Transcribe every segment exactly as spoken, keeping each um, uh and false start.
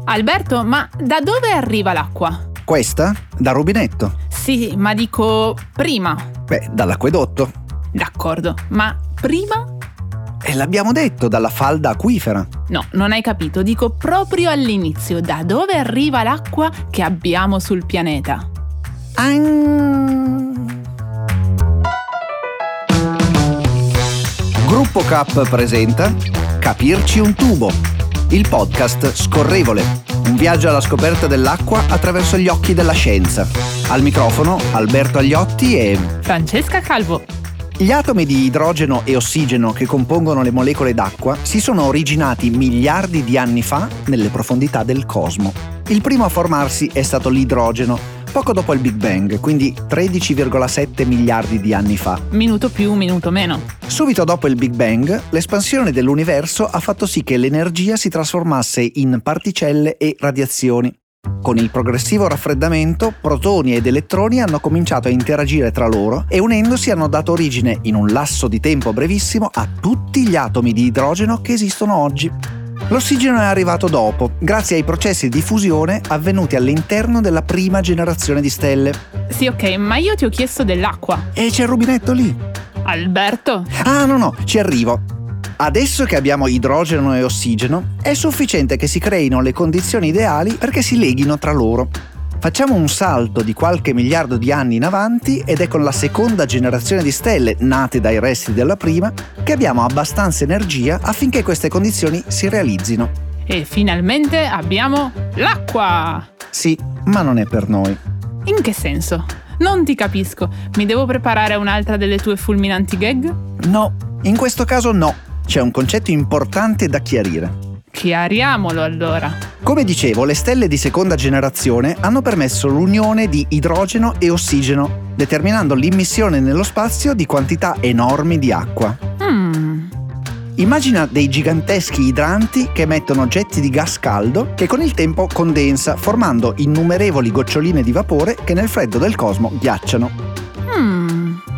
Alberto, ma da dove arriva l'acqua? Questa? Dal rubinetto. Sì, ma dico prima. Beh, dall'acquedotto. D'accordo, ma prima? E l'abbiamo detto, dalla falda acquifera. No, non hai capito, dico proprio all'inizio. Da dove arriva l'acqua che abbiamo sul pianeta? An... Gruppo Cap presenta Capirci un tubo, il podcast scorrevole. Un viaggio alla scoperta dell'acqua attraverso gli occhi della scienza. Al microfono Alberto Agliotti e Francesca Calvo. Gli atomi di idrogeno e ossigeno che compongono le molecole d'acqua si sono originati miliardi di anni fa nelle profondità del cosmo. Il primo a formarsi è stato l'idrogeno, poco dopo il Big Bang, quindi tredici virgola sette miliardi di anni fa. Minuto più, minuto meno. Subito dopo il Big Bang, l'espansione dell'universo ha fatto sì che l'energia si trasformasse in particelle e radiazioni. Con il progressivo raffreddamento, protoni ed elettroni hanno cominciato a interagire tra loro e unendosi hanno dato origine, in un lasso di tempo brevissimo, a tutti gli atomi di idrogeno che esistono oggi. L'ossigeno è arrivato dopo, grazie ai processi di fusione avvenuti all'interno della prima generazione di stelle. Sì, ok, ma io ti ho chiesto dell'acqua. E c'è il rubinetto lì. Alberto? Ah, no, no, ci arrivo. Adesso che abbiamo idrogeno e ossigeno, è sufficiente che si creino le condizioni ideali perché si leghino tra loro. Facciamo un salto di qualche miliardo di anni in avanti ed è con la seconda generazione di stelle, nate dai resti della prima, che abbiamo abbastanza energia affinché queste condizioni si realizzino. E finalmente abbiamo l'acqua! Sì, ma non è per noi. In che senso? Non ti capisco. Mi devo preparare un'altra delle tue fulminanti gag? No, in questo caso no. C'è un concetto importante da chiarire. Chiariamolo allora. Come dicevo, le stelle di seconda generazione hanno permesso l'unione di idrogeno e ossigeno, determinando l'immissione nello spazio di quantità enormi di acqua. Mm. Immagina dei giganteschi idranti che emettono getti di gas caldo che con il tempo condensa, formando innumerevoli goccioline di vapore che nel freddo del cosmo ghiacciano. Mm.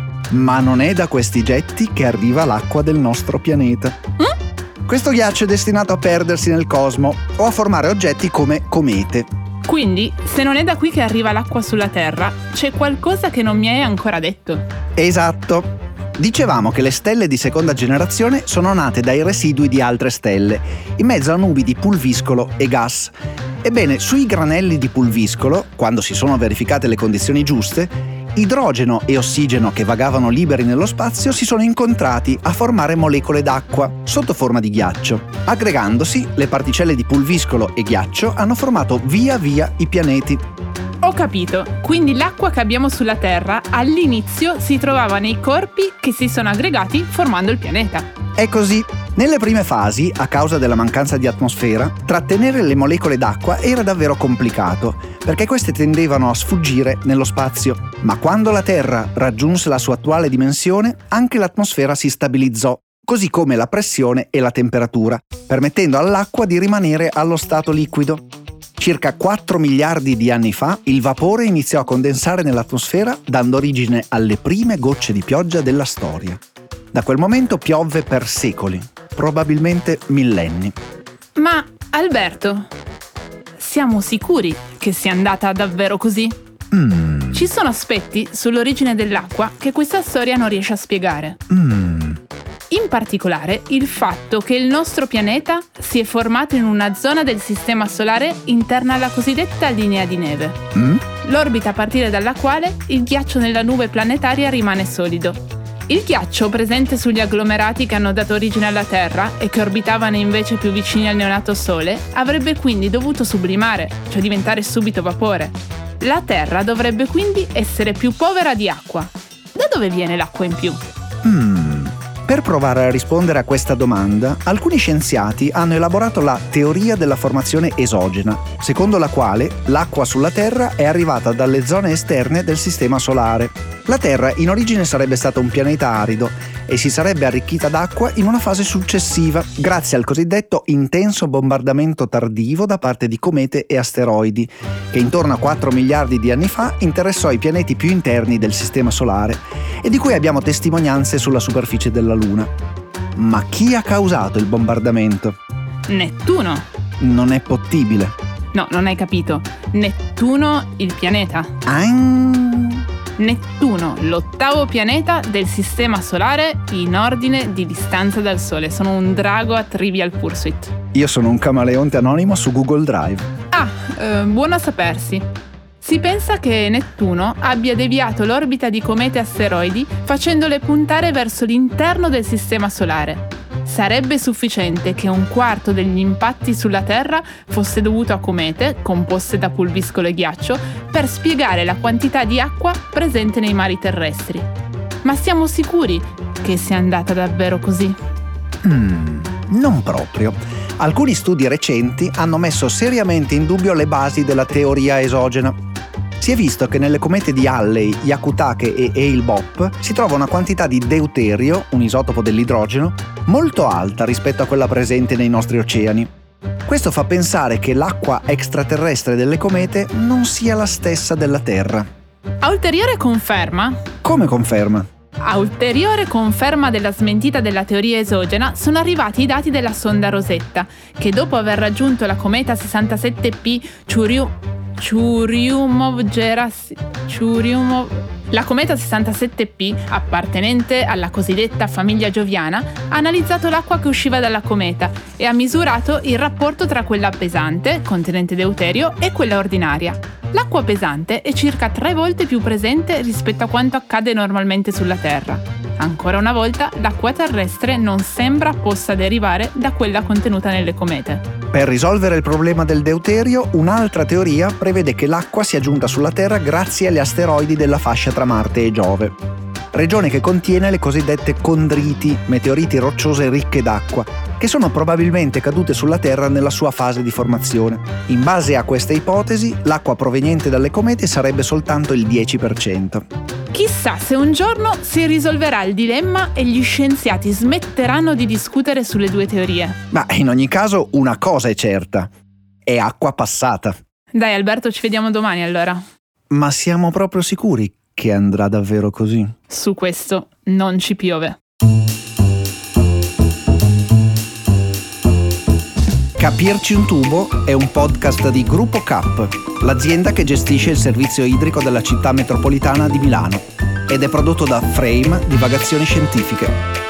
Ma non è da questi getti che arriva l'acqua del nostro pianeta. Mm? Questo ghiaccio è destinato a perdersi nel cosmo o a formare oggetti come comete. Quindi, se non è da qui che arriva l'acqua sulla Terra, c'è qualcosa che non mi hai ancora detto. Esatto. Dicevamo che le stelle di seconda generazione sono nate dai residui di altre stelle, in mezzo a nubi di pulviscolo e gas. Ebbene, sui granelli di pulviscolo, quando si sono verificate le condizioni giuste, idrogeno e ossigeno che vagavano liberi nello spazio si sono incontrati a formare molecole d'acqua sotto forma di ghiaccio. Aggregandosi, le particelle di pulviscolo e ghiaccio hanno formato via via i pianeti. Ho capito, quindi l'acqua che abbiamo sulla Terra all'inizio si trovava nei corpi che si sono aggregati formando il pianeta. È così. Nelle prime fasi, a causa della mancanza di atmosfera, trattenere le molecole d'acqua era davvero complicato, perché queste tendevano a sfuggire nello spazio. Ma quando la Terra raggiunse la sua attuale dimensione, anche l'atmosfera si stabilizzò, così come la pressione e la temperatura, permettendo all'acqua di rimanere allo stato liquido. Circa quattro miliardi di anni fa, il vapore iniziò a condensare nell'atmosfera, dando origine alle prime gocce di pioggia della storia. Da quel momento piovve per secoli, probabilmente millenni. Ma, Alberto, siamo sicuri che sia andata davvero così? Mm. Ci sono aspetti sull'origine dell'acqua che questa storia non riesce a spiegare. Mm. In particolare, il fatto che il nostro pianeta si è formato in una zona del sistema solare interna alla cosiddetta linea di neve. Mm? L'orbita a partire dalla quale il ghiaccio nella nube planetaria rimane solido. Il ghiaccio presente sugli agglomerati che hanno dato origine alla Terra e che orbitavano invece più vicini al neonato Sole avrebbe quindi dovuto sublimare, cioè diventare subito vapore. La Terra dovrebbe quindi essere più povera di acqua. Da dove viene l'acqua in più? Mm. Per provare a rispondere a questa domanda, alcuni scienziati hanno elaborato la teoria della formazione esogena, secondo la quale l'acqua sulla Terra è arrivata dalle zone esterne del Sistema Solare. La Terra in origine sarebbe stata un pianeta arido e si sarebbe arricchita d'acqua in una fase successiva, grazie al cosiddetto intenso bombardamento tardivo da parte di comete e asteroidi, che intorno a quattro miliardi di anni fa interessò i pianeti più interni del Sistema Solare e di cui abbiamo testimonianze sulla superficie della Luna. Ma chi ha causato il bombardamento? Nettuno. Non è possibile. No, non hai capito. Nettuno, il pianeta. Ah. Nettuno, l'ottavo pianeta del Sistema Solare in ordine di distanza dal Sole. Sono un drago a Trivial Pursuit. Io sono un camaleonte anonimo su Google Drive. Ah, eh, buono a sapersi. Si pensa che Nettuno abbia deviato l'orbita di comete e asteroidi facendole puntare verso l'interno del Sistema Solare. Sarebbe sufficiente che un quarto degli impatti sulla Terra fosse dovuto a comete, composte da pulviscolo e ghiaccio, per spiegare la quantità di acqua presente nei mari terrestri. Ma siamo sicuri che sia andata davvero così? Mm, non proprio. Alcuni studi recenti hanno messo seriamente in dubbio le basi della teoria esogena. Si è visto che nelle comete di Halley, Hyakutake e Hale-Bopp si trova una quantità di deuterio, un isotopo dell'idrogeno, molto alta rispetto a quella presente nei nostri oceani. Questo fa pensare che l'acqua extraterrestre delle comete non sia la stessa della Terra. A ulteriore conferma? Come conferma? A ulteriore conferma della smentita della teoria esogena sono arrivati i dati della sonda Rosetta, che dopo aver raggiunto la cometa sessantasette P Churyumov Churyumov-Gerasimenko Churyumov La cometa sessantasette P, appartenente alla cosiddetta famiglia Gioviana, ha analizzato l'acqua che usciva dalla cometa e ha misurato il rapporto tra quella pesante, contenente deuterio, e quella ordinaria. L'acqua pesante è circa tre volte più presente rispetto a quanto accade normalmente sulla Terra. Ancora una volta, l'acqua terrestre non sembra possa derivare da quella contenuta nelle comete. Per risolvere il problema del deuterio, un'altra teoria prevede che l'acqua sia giunta sulla Terra grazie agli asteroidi della fascia tra Marte e Giove, regione che contiene le cosiddette condriti, meteoriti rocciose ricche d'acqua, che sono probabilmente cadute sulla Terra nella sua fase di formazione. In base a questa ipotesi, l'acqua proveniente dalle comete sarebbe soltanto il dieci per cento. Chissà se un giorno si risolverà il dilemma e gli scienziati smetteranno di discutere sulle due teorie. Ma in ogni caso una cosa è certa: è acqua passata. Dai Alberto, ci vediamo domani allora. Ma siamo proprio sicuri che andrà davvero così? Su questo non ci piove. Capirci un tubo è un podcast di Gruppo K, l'azienda che gestisce il servizio idrico della città metropolitana di Milano, ed è prodotto da Frame Divagazioni Scientifiche.